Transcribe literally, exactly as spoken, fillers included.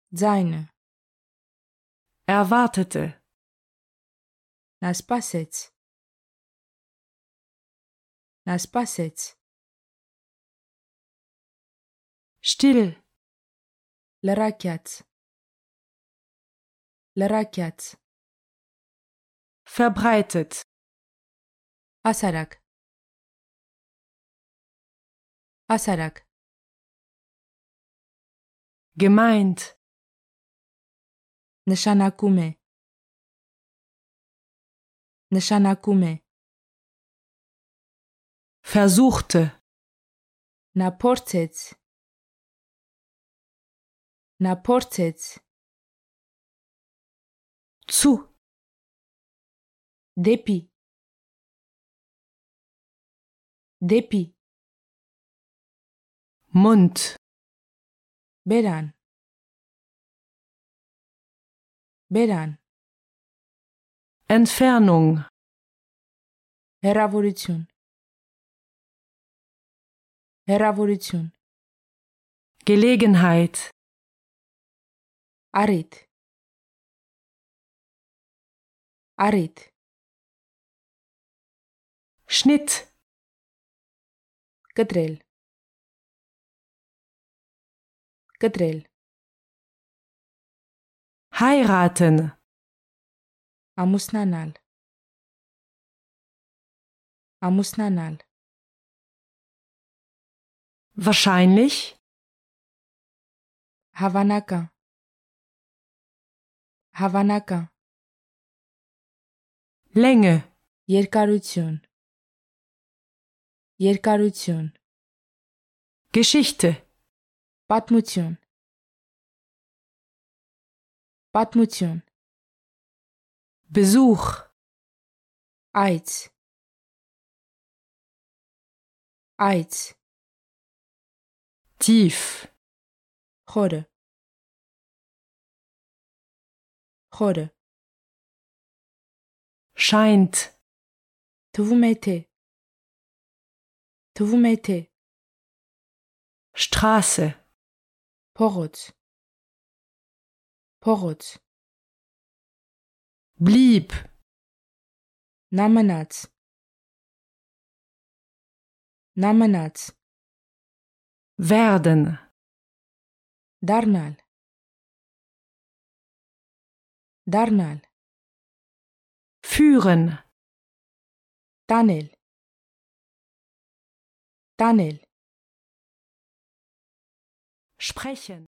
Seine. Erwartete. Να σπάσετε. Να σπάσετε. Still. لراكات. لراكات. Verbreitet. أسرك. أسرك. Gemeint. نشانكومي. نشانكومي. Versuchte. Να πόρτετε. Να πόρτετε. Zu. Dépit. Dépit. Mund. Beran. Beran. Entfernung. Heravolution. Heravolution. Gelegenheit. Arit. Arit. Schnitt. Cătrel. Cătrel. Heiraten. Amusnanal. Amusnanal. Wahrscheinlich. Havanaka. Havanaka. Länge. Երկարություն. Երկարություն. Geschichte. Պատմություն. Պատմություն. Besuch. Այց. Այց. Tief. Խորը. Խորը. Scheint. Թվում է թե. Թվում է թե. Straße. Փողոց. Փողոց. Blieb. Նա մնաց. Նա մնաց. Werden. Դառնալ. Դառնալ. Führen. Տանել. Տանել. Sprechen.